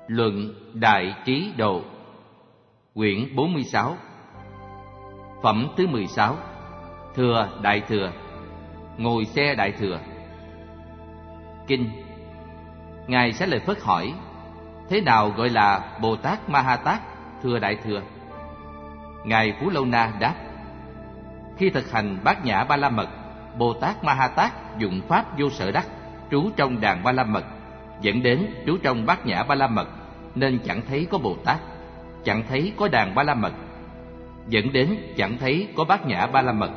Luận Đại Trí Độ, quyển 46, phẩm thứ 16, Thừa Đại Thừa, ngồi xe Đại Thừa. Kinh. Ngài Xá Lợi Phất hỏi: thế nào gọi là Bồ Tát Ma Ha Tát Thừa Đại Thừa? Ngài Phú Lâu Na đáp: khi thực hành Bát Nhã Ba La Mật, Bồ Tát Ma Ha Tát dụng pháp vô sở đắc, trú trong đàn Ba La Mật, dẫn đến trú trong Bát Nhã Ba La Mật, nên chẳng thấy có Bồ Tát, chẳng thấy có đàn Ba La Mật, dẫn đến chẳng thấy có Bát Nhã Ba La Mật.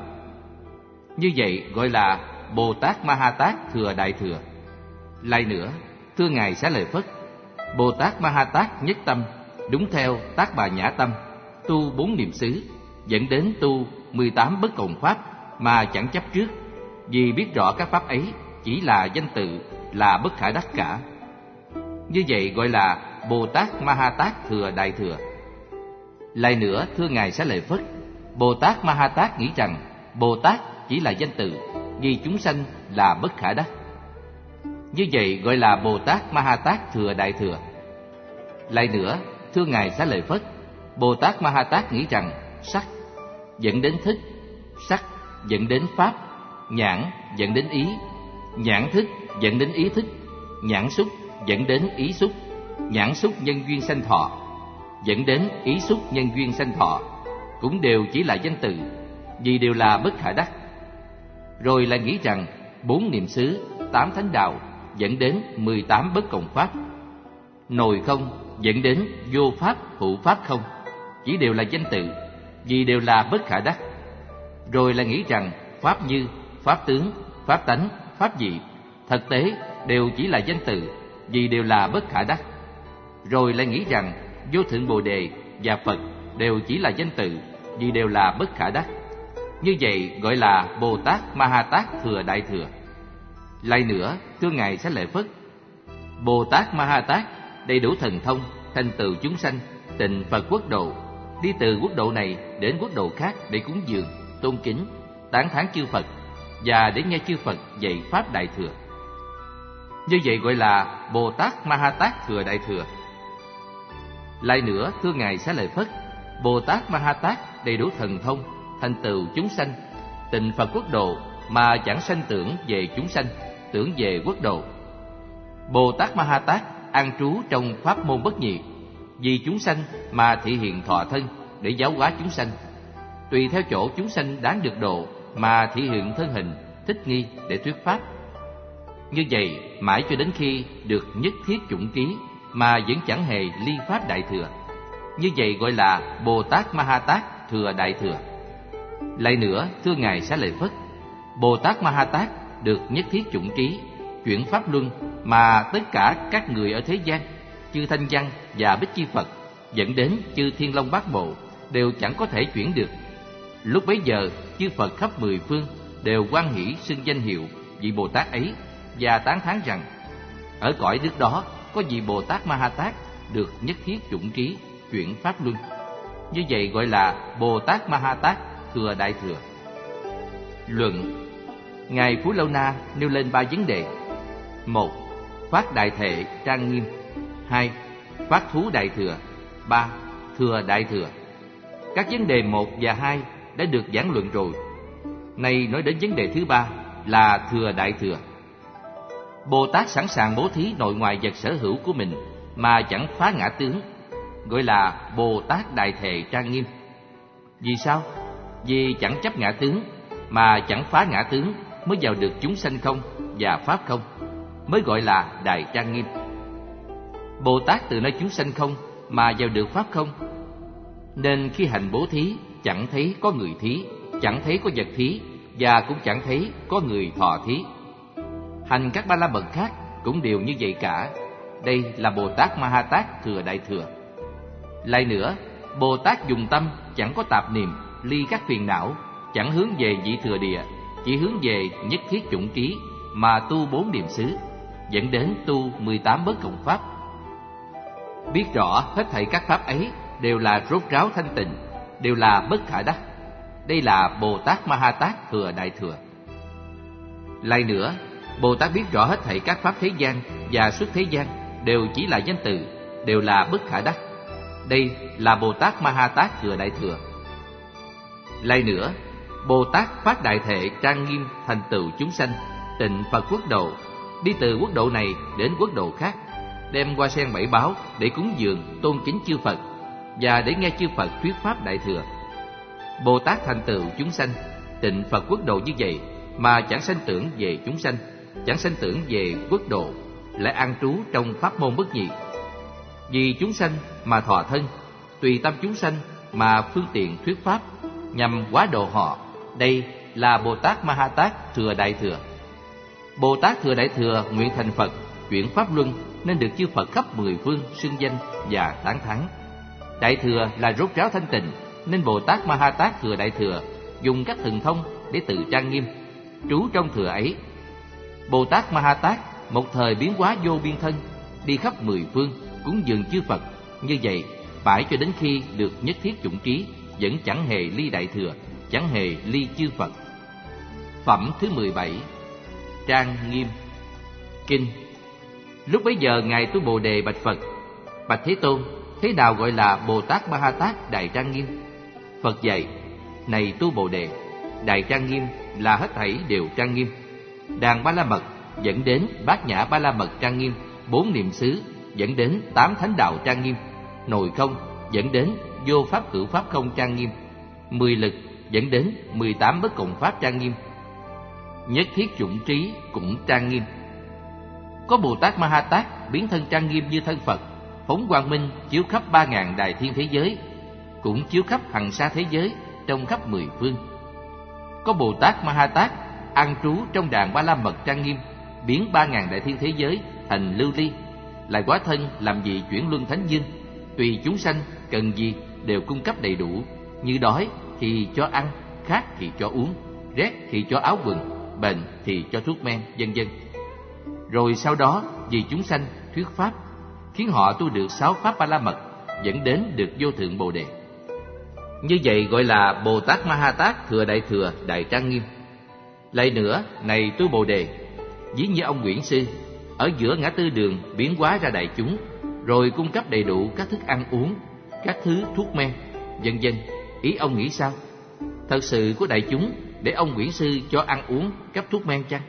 Như vậy gọi là Bồ Tát Ma Ha Tát Thừa Đại Thừa. Lại nữa, thưa Ngài Xá Lợi Phất, Bồ Tát Ma Ha Tát nhất tâm, đúng theo Tác Bà Nhã Tâm, tu 4 niệm xứ, dẫn đến tu 18 bất cộng pháp mà chẳng chấp trước, vì biết rõ các pháp ấy chỉ là danh tự, là bất khả đắc cả. Như vậy gọi là Bồ Tát Ma Ha Tát Thừa Đại Thừa. Lại nữa, thưa Ngài Xá Lợi Phất, Bồ Tát Ma Ha Tát nghĩ rằng Bồ Tát chỉ là danh tự, vì chúng sanh là bất khả đắc. Như vậy gọi là Bồ Tát Ma Ha Tát Thừa Đại Thừa. Lại nữa, thưa Ngài Xá Lợi Phất, Bồ Tát Ma Ha Tát nghĩ rằng sắc dẫn đến thức, sắc dẫn đến pháp, nhãn dẫn đến ý, nhãn thức dẫn đến ý thức, nhãn xúc dẫn đến ý xúc, nhãn xúc nhân duyên sanh thọ, dẫn đến ý xúc nhân duyên sanh thọ, cũng đều chỉ là danh từ, vì đều là bất khả đắc. Rồi lại nghĩ rằng 4 niệm xứ, 8 thánh đạo dẫn đến 18 bất cộng pháp, nồi không dẫn đến vô pháp hữu pháp không, chỉ đều là danh tự, vì đều là bất khả đắc. Rồi lại nghĩ rằng pháp như, pháp tướng, pháp tánh, pháp dị, thực tế đều chỉ là danh từ, vì đều là bất khả đắc. Rồi lại nghĩ rằng vô thượng Bồ Đề và Phật đều chỉ là danh từ, vì đều là bất khả đắc. Như vậy gọi là Bồ Tát Ma Ha Tát Thừa Đại Thừa. Lại nữa, thưa Ngài Xá Lợi Phất, Bồ Tát Ma Ha Tát đầy đủ thần thông, thành tựu chúng sanh, tịnh Phật quốc độ, đi từ quốc độ này đến quốc độ khác để cúng dường, tôn kính, tán thán chư Phật, và để nghe chư Phật dạy pháp Đại Thừa. Như vậy gọi là Bồ Tát Ma Ha Tát Thừa Đại Thừa. Lại nữa, thưa Ngài Xá Lợi Phất, Bồ Tát Ma Ha Tát đầy đủ thần thông, thành tựu chúng sanh, tịnh Phật quốc độ mà chẳng sanh tưởng về chúng sanh, tưởng về quốc độ. Bồ Tát Ma Ha Tát an trú trong pháp môn bất nhị, vì chúng sanh mà thị hiện thọ thân để giáo hóa chúng sanh, tùy theo chỗ chúng sanh đáng được độ mà thị hiện thân hình thích nghi để thuyết pháp. Như vậy mãi cho đến khi được nhất thiết chủng ký mà vẫn chẳng hề ly pháp Đại Thừa. Như vậy gọi là Bồ Tát Ma Ha Tát Thừa Đại Thừa. Lại nữa, thưa Ngài Xá Lợi Phất, Bồ Tát Ma Ha Tát được nhất thiết chủng ký, chuyển pháp luân mà tất cả các người ở thế gian, chư Thanh Văn và Bích Chi Phật, dẫn đến chư Thiên Long Bát Bộ đều chẳng có thể chuyển được. Lúc bấy giờ, chư Phật khắp 10 phương đều hoan hỷ xưng danh hiệu vị Bồ Tát ấy, và tán thán rằng ở cõi nước đó có vị Bồ Tát Ma Ha Tát được nhất thiết chủng ký, chuyển pháp luân. Như vậy gọi là Bồ Tát Ma Ha Tát Thừa Đại Thừa. Luận. Ngài Phú Lâu Na nêu lên 3 vấn đề: 1. Phát Đại Thệ trang nghiêm. 2. Phát Thú Đại Thừa. 3. Thừa Đại Thừa. Các vấn đề 1 và 2 đã được giảng luận rồi. Nay nói đến vấn đề thứ 3 là Thừa Đại Thừa. Bồ Tát sẵn sàng bố thí nội ngoại vật sở hữu của mình mà chẳng phá ngã tướng, gọi là Bồ Tát Đại Thệ trang nghiêm. Vì sao? Vì chẳng chấp ngã tướng mà chẳng phá ngã tướng mới vào được chúng sanh không và pháp không, mới gọi là Đại Trang Nghiêm. Bồ Tát từ nơi chúng sanh không mà vào được pháp không, nên khi hành bố thí chẳng thấy có người thí, chẳng thấy có vật thí, và cũng chẳng thấy có người thọ thí. Hành các Ba La Mật khác cũng đều như vậy cả. Đây là Bồ Tát Ma Ha Tát Thừa Đại Thừa. Lại nữa, Bồ Tát dùng tâm chẳng có tạp niệm, ly các phiền não, chẳng hướng về vị thừa địa, chỉ hướng về nhất thiết chủng ký mà tu 4 niệm xứ, dẫn đến tu 18 bất cộng pháp. Biết rõ hết thảy các pháp ấy đều là rốt ráo thanh tịnh, đều là bất khả đắc. Đây là Bồ Tát Ma Ha Tát Thừa Đại Thừa. Lại nữa, Bồ Tát biết rõ hết thảy các pháp thế gian và xuất thế gian đều chỉ là danh từ, đều là bất khả đắc. Đây là Bồ Tát Ma Ha Tát Thừa Đại Thừa. Lại nữa, Bồ Tát phát đại thệ trang nghiêm thành tựu chúng sanh, tịnh Phật quốc độ, đi từ quốc độ này đến quốc độ khác, đem hoa sen bảy báo để cúng dường tôn kính chư Phật và để nghe chư Phật thuyết pháp đại thừa. Bồ Tát thành tựu chúng sanh, tịnh Phật quốc độ như vậy mà chẳng sanh tưởng về chúng sanh, chẳng sanh tưởng về quốc độ, lại an trú trong pháp môn bất nhị. Vì chúng sanh mà thọ thân, tùy tâm chúng sanh mà phương tiện thuyết pháp, nhằm hóa độ họ. Đây là Bồ Tát Ma Ha Tát Thừa Đại Thừa. Bồ Tát Thừa Đại Thừa nguyện thành Phật, chuyển pháp luân, nên được chư Phật khắp mười phương xưng danh và tán thán. Đại thừa là rốt ráo thanh tịnh, nên Bồ Tát Ma Ha Tát Thừa Đại Thừa dùng các thần thông để tự trang nghiêm, trú trong thừa ấy. Bồ Tát Ma Ha Tát một thời biến hóa vô biên thân, đi khắp mười phương cúng dường chư Phật. Như vậy mãi cho đến khi được nhất thiết chủng trí, vẫn chẳng hề ly đại thừa, chẳng hề ly chư Phật. Phẩm thứ 17. Trang nghiêm. Kinh. Lúc bấy giờ ngài Tu Bồ Đề bạch Phật: Bạch Thế Tôn, thế nào gọi là Bồ Tát Ma Ha Tát đại trang nghiêm? Phật dạy: Này Tu Bồ Đề, đại trang nghiêm là hết thảy đều trang nghiêm. Đàn Ba La Mật dẫn đến Bát Nhã Ba La Mật trang nghiêm, 4 niệm xứ dẫn đến 8 thánh đạo trang nghiêm, nội không dẫn đến vô pháp cửu pháp không trang nghiêm, 10 lực dẫn đến 18 bất cộng pháp trang nghiêm, nhất thiết chủng trí cũng trang nghiêm. Có Bồ Tát Ma Ha Tát biến thân trang nghiêm như thân Phật, phóng quang minh chiếu khắp 3000 đại thiên thế giới, cũng chiếu khắp hằng sa thế giới trong khắp 10 phương. Có Bồ Tát Ma Ha Tát an trú trong đàn Ba La Mật trang nghiêm, biến 3000 đại thiên thế giới thành lưu ly, lại hóa thân làm vị chuyển luân thánh dương, tùy chúng sanh cần gì đều cung cấp đầy đủ, như đói thì cho ăn, khát thì cho uống, rét thì cho áo quần, bệnh thì cho thuốc men, vân vân. Rồi sau đó vì chúng sanh thuyết pháp, khiến họ tu được 6 pháp Ba La Mật, dẫn đến được vô thượng Bồ Đề. Như vậy gọi là Bồ Tát Ma Ha Tát Thừa Đại Thừa đại trang nghiêm. Lại nữa, này Tu Bồ Đề, ví như ông Nguyễn Sư ở giữa ngã tư đường biến hóa ra đại chúng, rồi cung cấp đầy đủ các thức ăn uống, các thứ thuốc men, vân vân. Ý ông nghĩ sao? Thật sự của đại chúng để ông Nguyễn Sư cho ăn uống, cấp thuốc men chăng?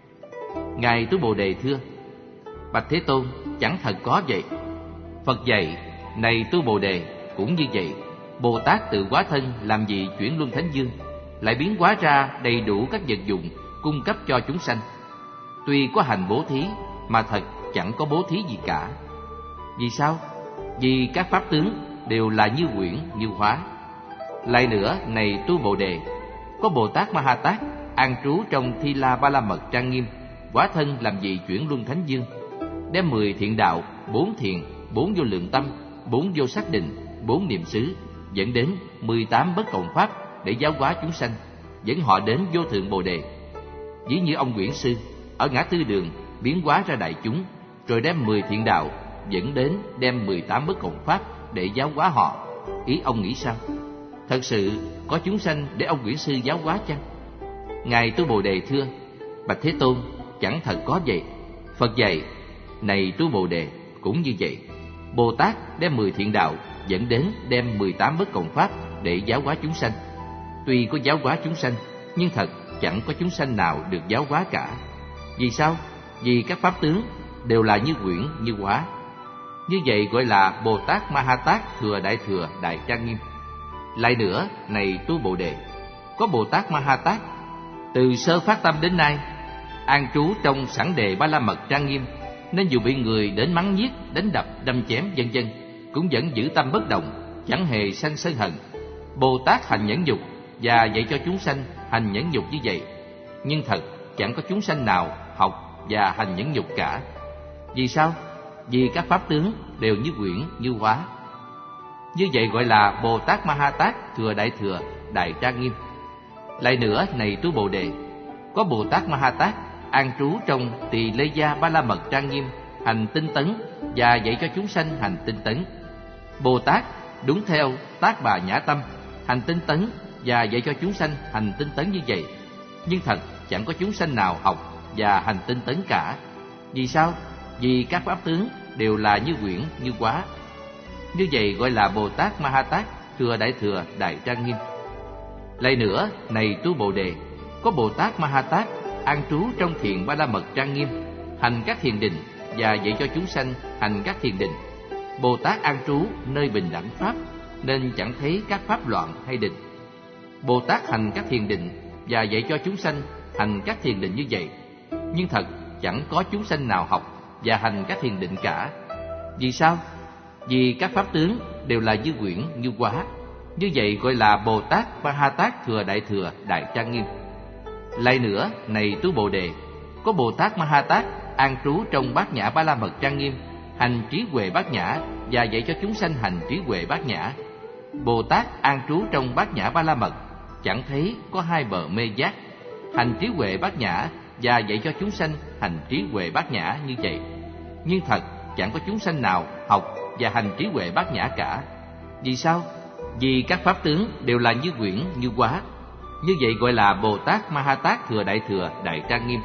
Ngài Tu Bồ Đề thưa: Bạch Thế Tôn, chẳng thật có vậy. Phật dạy: Này Tu Bồ Đề, cũng như vậy, Bồ Tát tự hóa thân làm vị chuyển luân thánh dương, lại biến hóa ra đầy đủ các vật dụng cung cấp cho chúng sanh. Tuy có hành bố thí, mà thật chẳng có bố thí gì cả. Vì sao? Vì các pháp tướng đều là như quyển như hóa. Lại nữa, này Tu Bồ Đề, có Bồ Tát Ma Ha Tát an trú trong Thi La Ba La Mật trang nghiêm, hóa thân làm vị chuyển luân thánh dương, đem 10 thiện đạo, 4 thiền, 4 vô lượng tâm, 4 vô xác định, 4 niệm xứ, dẫn đến 18 bất cộng pháp để giáo hóa chúng sanh, dẫn họ đến vô thượng Bồ Đề. Ví như ông Nguyễn Sư ở ngã tư đường biến hóa ra đại chúng, rồi đem 10 thiện đạo dẫn đến đem 18 bất cộng pháp để giáo hóa họ. Ý ông nghĩ sao? Thật sự có chúng sanh để ông Nguyễn Sư giáo hóa chăng? Ngài Tu Bồ Đề thưa: Bạch Thế Tôn, chẳng thật có vậy. Phật dạy: Này Tu Bồ Đề, cũng như vậy, Bồ Tát đem 10 thiện đạo dẫn đến đem 18 bất cộng pháp để giáo hóa chúng sanh. Tuy có giáo hóa chúng sanh, nhưng thật chẳng có chúng sanh nào được giáo hóa cả. Vì sao? Vì các pháp tướng đều là như quyển như hóa. Như vậy gọi là Bồ Tát Ma Ha Tát Thừa Đại Thừa đại trang nghiêm. Lại nữa, này Tu Bồ Đề, có Bồ Tát Ma Ha Tát từ sơ phát tâm đến nay an trú trong sẵn đề Ba La Mật trang nghiêm, nên dù bị người đến mắng nhiếc, đánh đập, đâm chém vân vân, cũng vẫn giữ tâm bất động, chẳng hề sanh sân hận. Bồ Tát hành nhẫn nhục và dạy cho chúng sanh hành nhẫn nhục như vậy, nhưng thật chẳng có chúng sanh nào học và hành nhẫn nhục cả. Vì sao? Vì các pháp tướng đều như quyển như hóa. Như vậy gọi là Bồ Tát Ma Ha Tát Thừa Đại Thừa đại trang nghiêm. Lại nữa, này Tu Bồ Đề, có Bồ Tát Ma Ha Tát an trú trong Tỳ Lê Gia Ba La Mật trang nghiêm, hành tinh tấn và dạy cho chúng sanh hành tinh tấn. Bồ Tát đúng theo Tác Bà Nhã Tâm, hành tinh tấn và dạy cho chúng sanh hành tinh tấn như vậy, nhưng thật chẳng có chúng sanh nào học và hành tinh tấn cả. Vì sao? Vì các pháp tướng đều là như quyển như quá. Như vậy gọi là Bồ Tát Ma Ha Tát Thừa Đại Thừa Đại Trang Nghiêm. Lại nữa, này tu Bồ Đề, có Bồ Tát Ma Ha Tát an trú trong thiền Ba La Mật trang nghiêm, hành các thiền định và dạy cho chúng sanh hành các thiền định. Bồ Tát an trú nơi bình đẳng pháp, nên chẳng thấy các pháp loạn hay định. Bồ Tát hành các thiền định và dạy cho chúng sanh hành các thiền định như vậy, nhưng thật chẳng có chúng sanh nào học và hành các thiền định cả. Vì sao? Vì các pháp tướng đều là như quyển như quá. Như vậy gọi là Bồ Tát Ma Ha Tát Thừa Đại Thừa Đại Trang Nghiêm. Lại nữa, này tu Bồ Đề, có Bồ Tát Ma Ha Tát an trú trong Bát Nhã Ba La Mật trang nghiêm, hành trí huệ bát nhã và dạy cho chúng sanh hành trí huệ bát nhã. Bồ Tát an trú trong Bát Nhã Ba La Mật, chẳng thấy có hai bờ mê giác, hành trí huệ bát nhã và dạy cho chúng sanh hành trí huệ bát nhã như vậy. Nhưng thật chẳng có chúng sanh nào học và hành trí huệ bát nhã cả. Vì sao? Vì các pháp tướng đều là như quyển như quá. Như vậy gọi là Bồ Tát Ma Ha Tát Thừa Đại Thừa Đại Trang Nghiêm.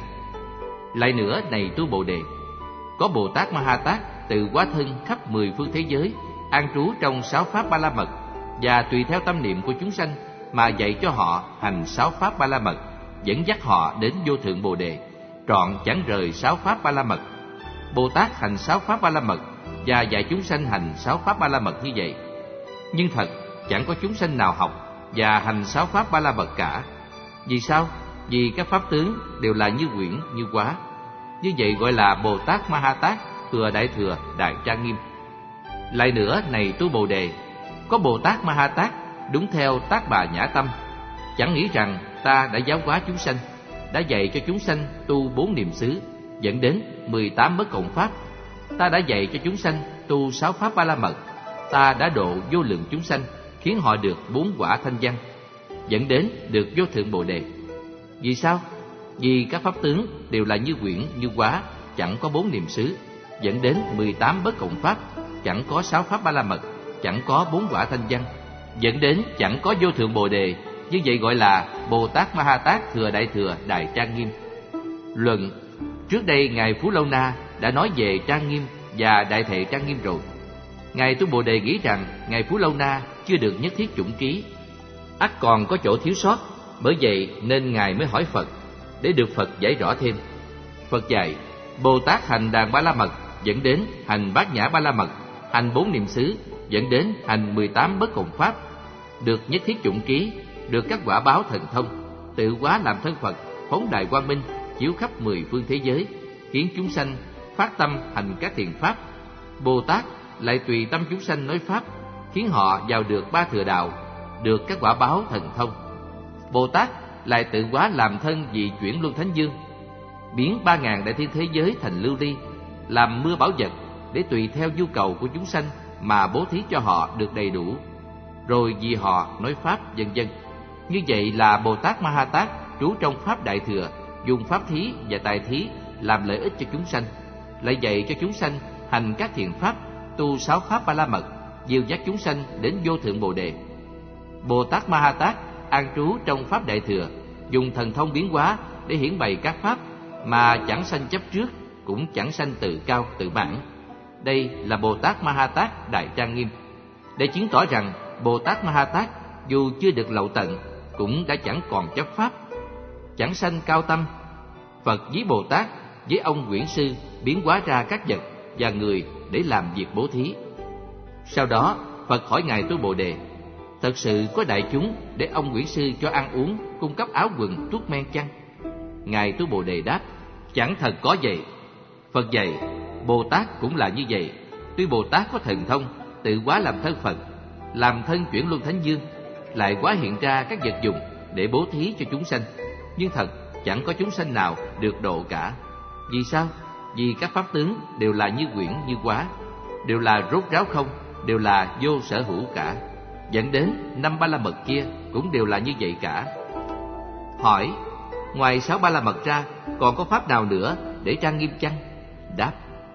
Lại nữa, này tu Bồ Đề, có Bồ Tát Ma Ha Tát từ hóa thân khắp 10 phương thế giới, an trú trong 6 pháp Ba La Mật, và tùy theo tâm niệm của chúng sanh mà dạy cho họ hành 6 pháp Ba La Mật, dẫn dắt họ đến vô thượng Bồ Đề, trọn chẳng rời 6 pháp Ba La Mật. Bồ Tát hành 6 pháp Ba La Mật và dạy chúng sanh hành 6 pháp Ba La Mật như vậy. Nhưng thật chẳng có chúng sanh nào học và hành 6 pháp Ba La Mật cả. Vì sao? Vì các pháp tướng đều là như quyển như quá. Như vậy gọi là Bồ Tát Ma Ha Tát Thừa Đại Thừa Đại Trang Nghiêm. Lại nữa, này tu Bồ Đề, có Bồ Tát Ma Ha Tát đúng theo tác bà nhã tâm, chẳng nghĩ rằng ta đã giáo hóa chúng sanh, đã dạy cho chúng sanh tu 4 niệm xứ, dẫn đến 18 bất cộng pháp. Ta đã dạy cho chúng sanh tu 6 pháp Ba La Mật. Ta đã độ vô lượng chúng sanh, khiến họ được 4 quả thanh văn, dẫn đến được vô thượng Bồ Đề. Vì sao? Vì các pháp tướng đều là như quyển như quá, chẳng có 4 niệm xứ, dẫn đến 18 bất cộng pháp, chẳng có 6 pháp Ba La Mật, chẳng có 4 quả thanh văn, dẫn đến chẳng có vô thượng Bồ Đề. Như vậy gọi là Bồ Tát Ma Ha Tát Thừa Đại Thừa Đại Trang Nghiêm. Luận: trước đây Ngài Phú Lâu Na đã nói về trang nghiêm và đại thệ trang nghiêm rồi. Ngài tu Bồ Đề nghĩ rằng Ngài Phú Lâu Na chưa được nhất thiết chủng trí, ắt còn có chỗ thiếu sót, bởi vậy nên Ngài mới hỏi Phật, để được Phật giải rõ thêm. Phật dạy: Bồ Tát hành đàn Ba La Mật, dẫn đến hành Bát Nhã Ba La Mật, hành 4 niệm xứ, dẫn đến hành 18 bất cộng pháp, được nhất thiết chủng trí, được các quả báo thần thông, tự hóa làm thân Phật, phóng đại quang minh, chiếu khắp 10 phương thế giới, khiến chúng sanh phát tâm hành các thiện pháp. Bồ Tát lại tùy tâm chúng sanh nói pháp, khiến họ vào được 3 thừa đạo, được các quả báo thần thông. Bồ Tát lại tự hóa làm thân vị chuyển luân thánh dương, biến 3000 đại thiên thế giới thành lưu ly, làm mưa bảo vật, để tùy theo nhu cầu của chúng sanh mà bố thí cho họ được đầy đủ, rồi vì họ nói pháp, vân vân. Như vậy là Bồ Tát Ma Ha Tát trú trong pháp đại thừa, dùng pháp thí và tài thí làm lợi ích cho chúng sanh, lại dạy cho chúng sanh hành các thiện pháp, tu 6 pháp Ba La Mật, dìu dắt chúng sanh đến vô thượng Bồ Đề. Bồ Tát Ma Ha Tát an trú trong pháp đại thừa, dùng thần thông biến hóa để hiển bày các pháp, mà chẳng sanh chấp trước, cũng chẳng sanh tự cao tự mãn. Đây là Bồ Tát Ma Ha Tát Đại Trang Nghiêm, để chứng tỏ rằng Bồ Tát Ma Ha Tát dù chưa được lậu tận, cũng đã chẳng còn chấp pháp, chẳng sanh cao tâm. Phật với Bồ Tát với ông Quyển Sư biến hóa ra các vật và người để làm việc bố thí. Sau đó Phật hỏi Ngài tu Bồ Đề: thật sự có đại chúng để ông Quyển Sư cho ăn uống, cung cấp áo quần, thuốc men chăng? Ngài tu Bồ Đề đáp: chẳng thật có vậy. Phật dạy: Bồ Tát cũng là như vậy. Tuy Bồ Tát có thần thông, tự hóa làm thân Phật, làm thân chuyển luân thánh dương, lại hóa hiện ra các vật dụng để bố thí cho chúng sanh, nhưng thật chẳng có chúng sanh nào được độ cả. Vì sao? Vì các pháp tướng đều là như quyển như quá, đều là rốt ráo không, đều là vô sở hữu cả, dẫn đến 5 Ba La Mật kia cũng đều là như vậy cả. Hỏi: ngoài 6 Ba La Mật ra, còn có pháp nào nữa để trang nghiêm chăng? Đáp: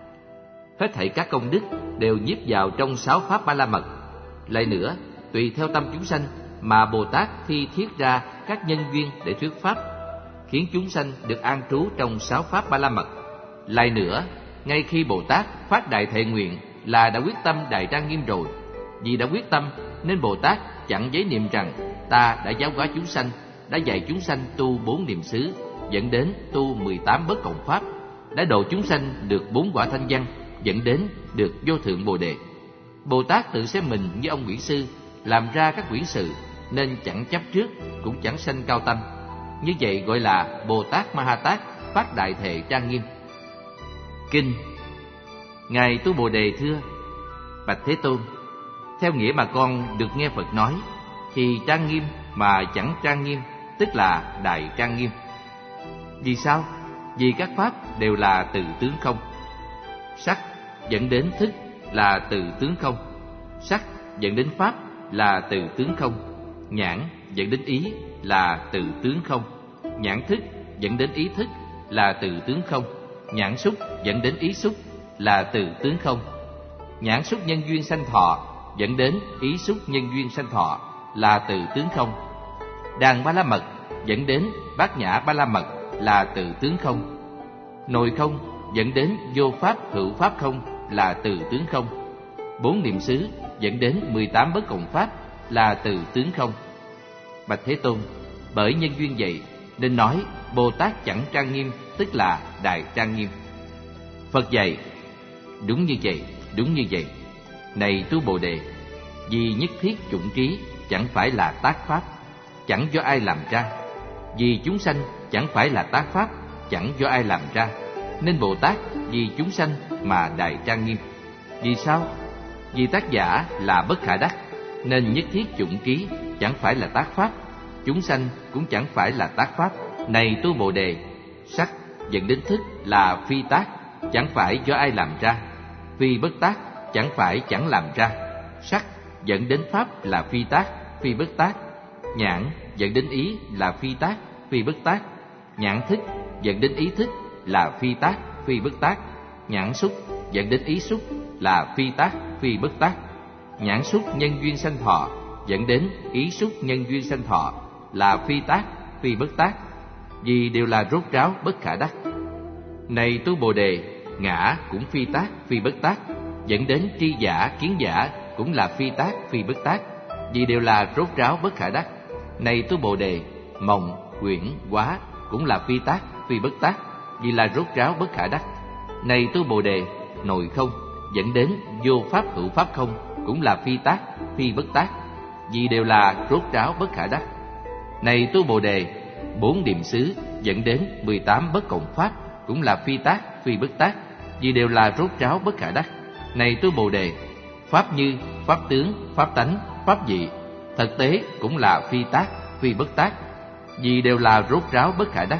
hết thảy các công đức đều nhiếp vào trong 6 pháp Ba La Mật. Lại nữa, tùy theo tâm chúng sanh mà Bồ Tát thi thiết ra các nhân duyên để thuyết pháp, khiến chúng sanh được an trú trong 6 pháp Ba La Mật. Lại nữa, ngay khi Bồ Tát phát đại thệ nguyện là đã quyết tâm đại trang nghiêm rồi. Vì đã quyết tâm nên Bồ Tát chẳng giấy niệm rằng ta đã giáo hóa chúng sanh, đã dạy chúng sanh tu 4 niệm xứ, dẫn đến tu 18 bất cộng pháp, đã độ chúng sanh được 4 quả thanh văn, dẫn đến được vô thượng Bồ đề. Bồ Tát tự xem mình như ông quyển sư, làm ra các quyển sự, nên chẳng chấp trước, cũng chẳng sanh cao tâm. Như vậy gọi là Bồ Tát Ma Ha Tát phát đại thệ trang nghiêm. Kinh. Ngài Tu Bồ Đề thưa: Bạch Thế Tôn, theo nghĩa mà con được nghe Phật nói, thì trang nghiêm mà chẳng trang nghiêm tức là đại trang nghiêm. Vì sao? Vì các pháp đều là từ tướng không. Sắc dẫn đến thức là từ tướng không. Sắc dẫn đến pháp là từ tướng không. Nhãn dẫn đến ý là từ tướng không. Nhãn thức dẫn đến ý thức là từ tướng không. Nhãn xúc dẫn đến ý xúc là từ tướng không. Nhãn xúc nhân duyên sanh thọ dẫn đến ý xúc nhân duyên sanh thọ là từ tướng không. Đàn ba la mật dẫn đến bát nhã ba la mật là từ tướng không. Nội không dẫn đến vô pháp hữu pháp không là từ tướng không. 4 niệm xứ dẫn đến 18 bất cộng pháp là từ tướng không. Bạch Thế Tôn, bởi nhân duyên vậy nên nói Bồ Tát chẳng trang nghiêm tức là đại trang nghiêm. Phật dạy: đúng như vậy, đúng như vậy. Này Tu Bồ Đề, vì nhất thiết chủng trí chẳng phải là tác pháp, chẳng do ai làm ra. Vì chúng sanh chẳng phải là tác pháp, chẳng do ai làm ra. Nên Bồ Tát vì chúng sanh mà đại trang nghiêm. Vì sao? Vì tác giả là bất khả đắc, nên nhất thiết chủng trí chẳng phải là tác pháp, chúng sanh cũng chẳng phải là tác pháp. Này Tu Bồ Đề, sắc dẫn đến thức là phi tác, chẳng phải do ai làm ra. Phi bất tác, chẳng phải chẳng làm ra. Sắc dẫn đến pháp là phi tác, phi bất tác. Nhãn dẫn đến ý là phi tác, phi bất tác. Nhãn thức dẫn đến ý thức là phi tác, phi bất tác. Nhãn xúc dẫn đến ý xúc là phi tác, phi bất tác. Nhãn xúc nhân duyên sanh thọ dẫn đến ý xúc nhân duyên sanh thọ là phi tác, phi bất tác. Vì đều là rốt ráo bất khả đắc. Này Tu Bồ Đề, ngã cũng phi tác, phi bất tác, dẫn đến tri giả, kiến giả cũng là phi tác, phi bất tác. Vì đều là rốt ráo bất khả đắc. Này Tu Bồ Đề, mộng, huyễn, hóa cũng là phi tác, phi bất tác. Vì là rốt ráo bất khả đắc. Này Tu Bồ Đề, nội không dẫn đến vô pháp hữu pháp không cũng là phi tác, phi bất tác. Vì đều là rốt ráo bất khả đắc. Này Tu Bồ Đề, 4 niệm xứ dẫn đến 18 bất cộng pháp cũng là phi tác, phi bất tác. Vì đều là rốt ráo bất khả đắc. Này Tu Bồ Đề, pháp như, pháp tướng, pháp tánh, pháp dị, thực tế cũng là phi tác, phi bất tác. Vì đều là rốt ráo bất khả đắc.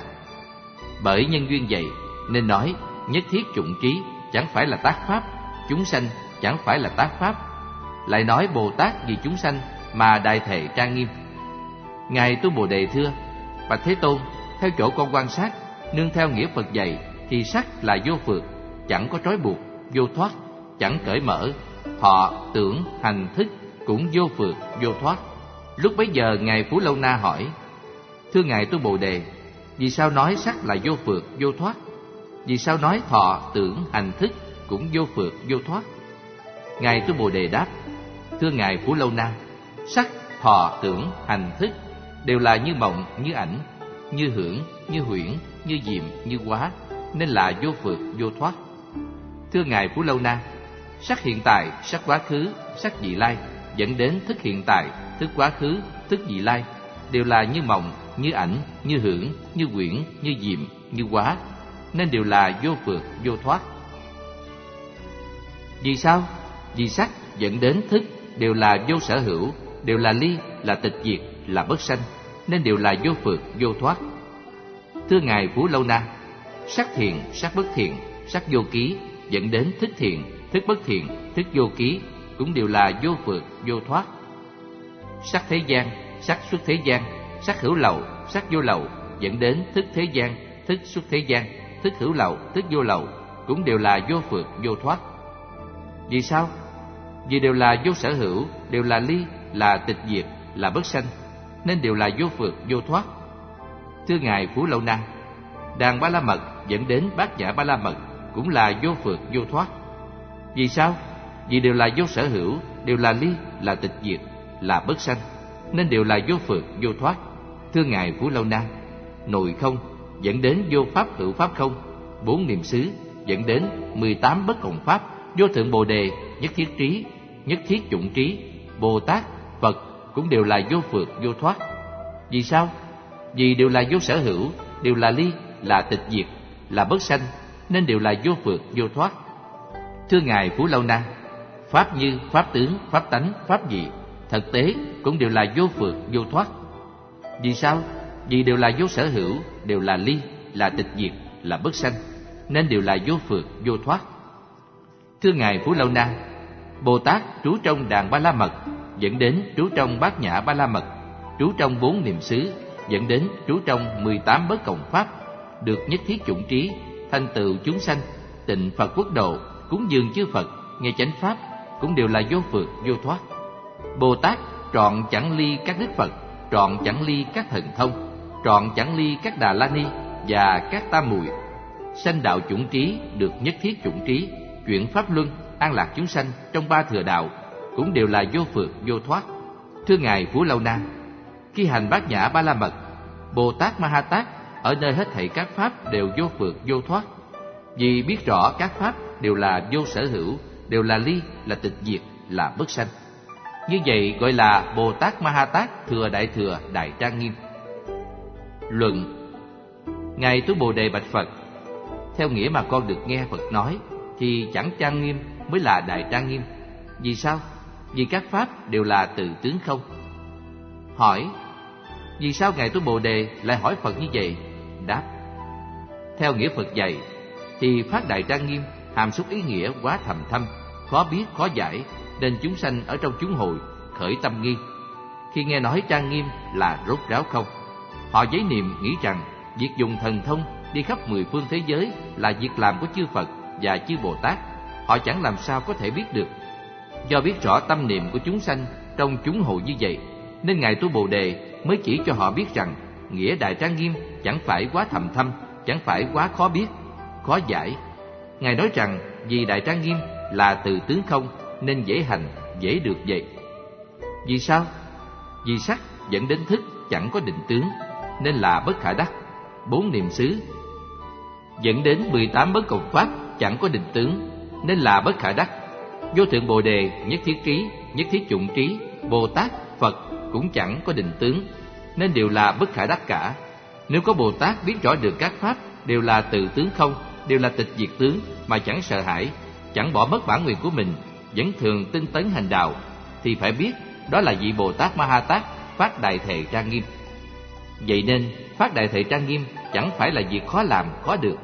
Bởi nhân duyên vậy nên nói nhất thiết chủng trí chẳng phải là tác pháp, chúng sanh chẳng phải là tác pháp. Lại nói Bồ Tát vì chúng sanh mà đại thệ trang nghiêm. Ngài Tu Bồ Đề thưa: Bạch Thế Tôn, theo chỗ con quan sát, nương theo nghĩa Phật dạy, thì sắc là vô phược, chẳng có trói buộc, vô thoát, chẳng cởi mở. Thọ, tưởng, hành, thức cũng vô phược, vô thoát. Lúc bấy giờ Ngài Phú Lâu Na hỏi: Thưa Ngài Tu Bồ Đề, vì sao nói sắc là vô phược, vô thoát? Vì sao nói thọ, tưởng, hành, thức cũng vô phược, vô thoát? Ngài Tu Bồ Đề đáp: Thưa Ngài Phú Lâu Na, sắc, thọ, tưởng, hành, thức đều là như mộng, như ảnh, như hưởng, như huyễn, như diệm, như hóa, nên là vô phược, vô thoát. Thưa Ngài Phú Lâu Na, sắc hiện tại, sắc quá khứ, sắc vị lai dẫn đến thức hiện tại, thức quá khứ, thức vị lai đều là như mộng, như ảnh, như hưởng, như huyễn, như diệm, như hóa, nên đều là vô phược, vô thoát. Vì sao? Vì sắc dẫn đến thức đều là vô sở hữu, đều là ly, là tịch diệt, là bất sanh, nên đều là vô phược, vô thoát. Thưa Ngài Phú Lâu Na, sắc thiện, sắc bất thiện, sắc vô ký dẫn đến thức thiện, thức bất thiện, thức vô ký cũng đều là vô phược, vô thoát. Sắc thế gian, sắc xuất thế gian, sắc hữu lậu, sắc vô lậu dẫn đến thức thế gian, thức xuất thế gian, thức hữu lậu, thức vô lậu cũng đều là vô phược, vô thoát. Vì sao? Vì đều là vô sở hữu, đều là ly, là tịch diệt, là bất sanh, nên đều là vô phược, vô thoát. Thưa Ngài Phú Lâu Na, đàn ba la mật dẫn đến bát nhã ba la mật cũng là vô phượt vô thoát. Vì sao? Vì đều là vô sở hữu, đều là ly, là tịch diệt, là bất sanh, nên đều là vô phượt vô thoát. Thưa Ngài Phú Lâu Na, nội không dẫn đến vô pháp hữu pháp không, 4 niệm xứ dẫn đến 18 bất cộng pháp, vô thượng Bồ Đề, nhất thiết trí, nhất thiết chủng trí, Bồ Tát, Phật cũng đều là vô phượt vô thoát. Vì sao? Vì đều là vô sở hữu, đều là ly, là tịch diệt, là bất sanh, nên đều là vô phượt vô thoát. Thưa Ngài Phú Lâu Na, pháp như, pháp tướng, pháp tánh, pháp dị, thực tế cũng đều là vô phượt vô thoát. Vì sao? Vì đều là vô sở hữu, đều là ly, là tịch diệt, là bất sanh, nên đều là vô phượt vô thoát. Thưa Ngài Phú Lâu Na, Bồ Tát trú trong đàn Ba La Mật dẫn đến trú trong Bát Nhã Ba La Mật, trú trong 4 niệm xứ dẫn đến trú trong 18 bất cộng pháp, được nhất thiết chủng trí, thành tựu chúng sanh, tịnh Phật quốc độ, cúng dường chư Phật, nghe chánh pháp cũng đều là vô phượt vô thoát. Bồ Tát trọn chẳng ly các đức Phật, trọn chẳng ly các thần thông, trọn chẳng ly các Đà La Ni và các Tam Muội, sanh đạo chủng trí, được nhất thiết chủng trí, chuyển pháp luân, an lạc chúng sanh trong 3 thừa đạo cũng đều là vô phượt vô thoát. Thưa Ngài Phú Lâu Na, khi hành Bát Nhã Ba La Mật, Bồ Tát Ma Ha Tát ở nơi hết thảy các pháp đều vô phượt vô thoát, vì biết rõ các pháp đều là vô sở hữu, đều là ly, là tịch diệt, là bất sanh. Như vậy gọi là Bồ Tát Ma Ha Tát thừa đại thừa đại trang nghiêm. Luận: Ngài Tú Bồ Đề bạch Phật, theo nghĩa mà con được nghe Phật nói thì chẳng trang nghiêm mới là đại trang nghiêm. Vì sao? Vì các pháp đều là từ tướng không. Hỏi: vì sao Ngài Tú Bồ Đề lại hỏi Phật như vậy? Đáp: theo nghĩa Phật dạy thì phát đại trang nghiêm hàm xúc ý nghĩa quá thầm thâm, khó biết khó giải, nên chúng sanh ở trong chúng hội khởi tâm nghi. Khi nghe nói trang nghiêm là rốt ráo không, họ giấy niệm nghĩ rằng việc dùng thần thông đi khắp 10 phương thế giới là việc làm của chư Phật và chư Bồ Tát. Họ chẳng làm sao có thể biết được. Do biết rõ tâm niệm của chúng sanh trong chúng hội như vậy, nên Ngài Tú Bồ Đề mới chỉ cho họ biết rằng nghĩa đại trang nghiêm chẳng phải quá thầm thâm, chẳng phải quá khó biết, khó giải. Ngài nói rằng vì đại trang nghiêm là từ tướng không nên dễ hành, dễ được vậy. Vì sao? Vì sắc dẫn đến thức chẳng có định tướng nên là bất khả đắc. 4 niệm xứ dẫn đến 18 bất cộng pháp chẳng có định tướng nên là bất khả đắc. Vô thượng Bồ Đề, nhất thiết trí, nhất thiết chủng trí, Bồ Tát, Phật cũng chẳng có định tướng nên đều là bất khả đắc cả. Nếu có Bồ Tát biết rõ được các pháp đều là từ tướng không, đều là tịch diệt tướng mà chẳng sợ hãi, chẳng bỏ mất bản nguyện của mình, vẫn thường tinh tấn hành đạo, thì phải biết đó là vị Bồ Tát Ma Ha Tát phát đại thệ trang nghiêm. Vậy nên phát đại thệ trang nghiêm chẳng phải là việc khó làm, khó được.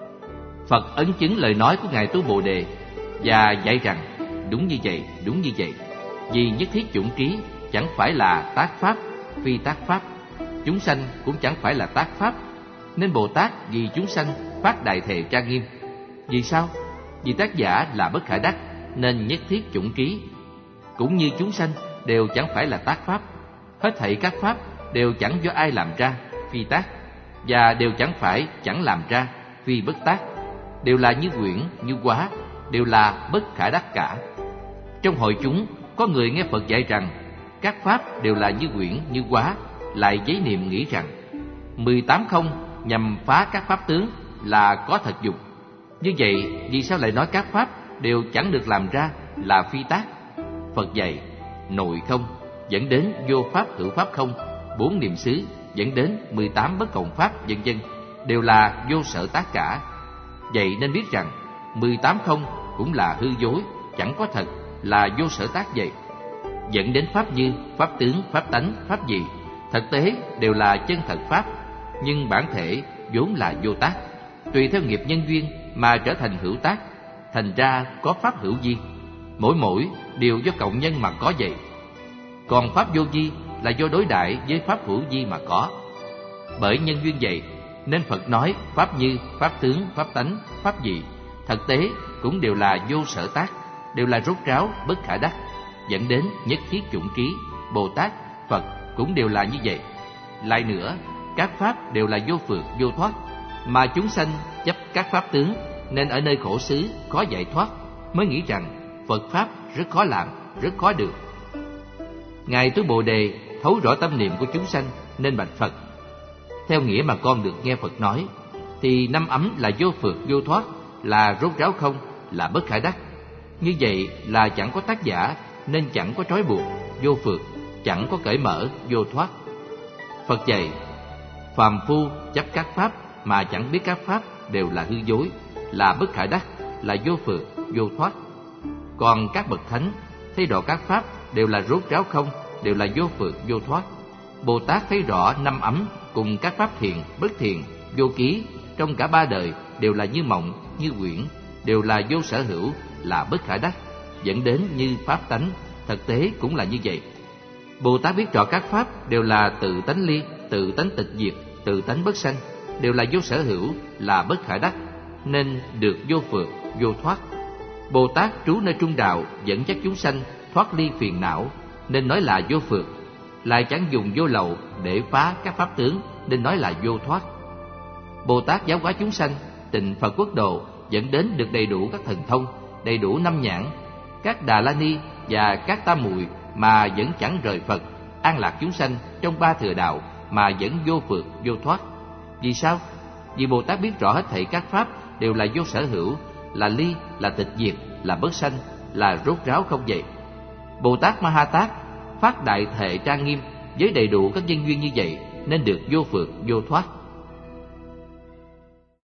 Phật ấn chứng lời nói của Ngài Tú Bồ Đề và dạy rằng đúng như vậy, đúng như vậy. Vì nhất thiết chủng trí chẳng phải là tác pháp, phi tác pháp, chúng sanh cũng chẳng phải là tác pháp, nên Bồ Tát vì chúng sanh phát đại thệ trang nghiêm. Vì sao? Vì tác giả là bất khả đắc nên nhất thiết chủng trí. Cũng như chúng sanh đều chẳng phải là tác pháp, hết thảy các pháp đều chẳng do ai làm ra, phi tác, và đều chẳng phải chẳng làm ra, phi bất tác, đều là như quyển, như hóa, đều là bất khả đắc cả. Trong hội chúng có người nghe Phật dạy rằng các pháp đều là như quyển, như hóa, lại giấy niệm nghĩ rằng 18 không nhằm phá các pháp tướng là có thật dục. Như vậy vì sao lại nói các pháp đều chẳng được làm ra là phi tác? Phật dạy nội không dẫn đến vô pháp hữu pháp không, 4 niệm xứ dẫn đến 18 bất cộng pháp, vân vân, đều là vô sở tác cả. Vậy nên biết rằng 18 không cũng là hư dối, chẳng có thật, là vô sở tác vậy. Dẫn đến pháp như, pháp tướng, pháp tánh, pháp dị, thực tế đều là chân thật pháp, nhưng bản thể vốn là vô tác, tùy theo nghiệp nhân duyên mà trở thành hữu tác, thành ra có pháp hữu vi. Mỗi đều do cộng nhân mà có vậy. Còn pháp vô vi là do đối đãi với pháp hữu vi mà có. Bởi nhân duyên vậy nên Phật nói pháp như, pháp tướng, pháp tánh, pháp dị, thực tế cũng đều là vô sở tác, đều là rốt ráo bất khả đắc, dẫn đến nhất thiết chủng trí. Bồ Tát, Phật cũng đều là như vậy. Lại nữa, các pháp đều là vô phượt, vô thoát, mà chúng sanh chấp các pháp tướng nên ở nơi khổ xứ, khó giải thoát, mới nghĩ rằng Phật Pháp rất khó làm, rất khó được. Ngài Tối Bồ Đề thấu rõ tâm niệm của chúng sanh nên bạch Phật: theo nghĩa mà con được nghe Phật nói, thì năm ấm là vô phượt vô thoát, là rốt ráo không, là bất khả đắc. Như vậy là chẳng có tác giả, nên chẳng có trói buộc, vô phượt, chẳng có cởi mở, vô thoát. Phật dạy: phàm phu chấp các pháp mà chẳng biết các pháp đều là hư dối, là bất khả đắc, là vô phượt, vô thoát. Còn các bậc thánh thấy rõ các pháp đều là rốt ráo không, đều là vô phượt, vô thoát. Bồ Tát thấy rõ năm ấm cùng các pháp thiện, bất thiện, vô ký trong cả ba đời đều là như mộng, như quyển, đều là vô sở hữu, là bất khả đắc, dẫn đến như pháp tánh, thực tế cũng là như vậy. Bồ Tát biết rõ các pháp đều là tự tánh ly, tự tánh tịch diệt, tự tánh bất sanh, đều là vô sở hữu, là bất khả đắc, nên được vô phượt, vô thoát. Bồ Tát trú nơi trung đạo, dẫn dắt chúng sanh thoát ly phiền não, nên nói là vô phượt. Lại chẳng dùng vô lậu để phá các pháp tướng, nên nói là vô thoát. Bồ Tát giáo hóa chúng sanh tịnh Phật quốc độ, dẫn đến được đầy đủ các thần thông, đầy đủ năm nhãn, các Đà La Ni và các Tam Muội, mà vẫn chẳng rời Phật, an lạc chúng sanh trong ba thừa đạo mà vẫn vô phượt, vô thoát. Vì sao? Vì Bồ Tát biết rõ hết thảy các pháp đều là vô sở hữu, là ly, là tịch diệt, là bất sanh, là rốt ráo không vậy. Bồ Tát Ma Ha Tát phát đại thệ trang nghiêm với đầy đủ các nhân duyên như vậy, nên được vô phượt, vô thoát.